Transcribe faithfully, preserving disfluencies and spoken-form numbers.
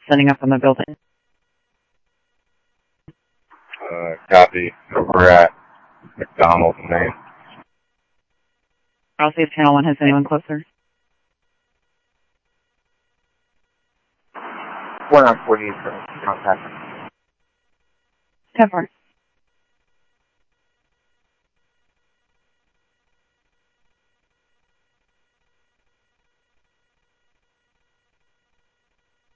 setting up on the building. Uh, copy. We're at McDonald's, Maine. I'll see if Channel one has anyone closer. One on forty for contact. ten four.